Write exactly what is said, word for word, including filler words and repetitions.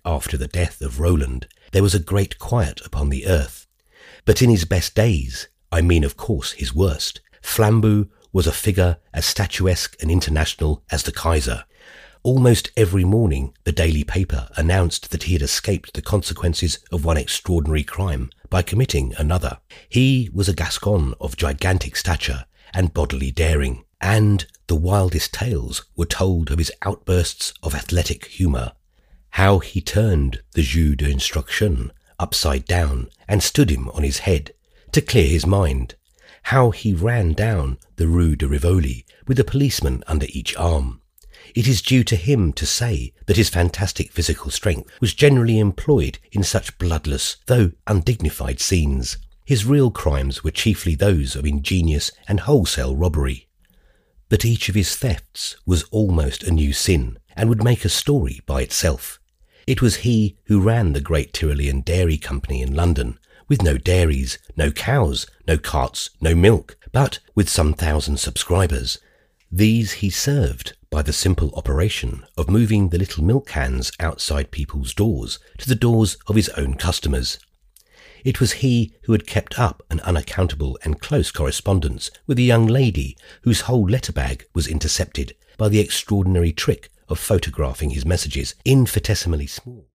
after the death of Roland, there was a great quiet upon the earth. But in his best days, I mean of course his worst, Flambeau was a figure as statuesque and international as the Kaiser. Almost every morning the daily paper announced that he had escaped the consequences of one extraordinary crime by committing another. He was a Gascon of gigantic stature and bodily daring, and the wildest tales were told of his outbursts of athletic humour. How he turned the jus d'instruction upside down and stood him on his head to clear his mind. How he ran down the Rue de Rivoli with a policeman under each arm. It is due to him to say that his fantastic physical strength was generally employed in such bloodless, though undignified scenes. His real crimes were chiefly those of ingenious and wholesale robbery. But each of his thefts was almost a new sin, and would make a story by itself. It was he who ran the great Tyrolean Dairy Company in London, with no dairies, no cows, no carts, no milk, but with some thousand subscribers. These he served by the simple operation of moving the little milk cans outside people's doors to the doors of his own customers. It was he who had kept up an unaccountable and close correspondence with a young lady whose whole letter-bag was intercepted by the extraordinary trick of photographing his messages infinitesimally small.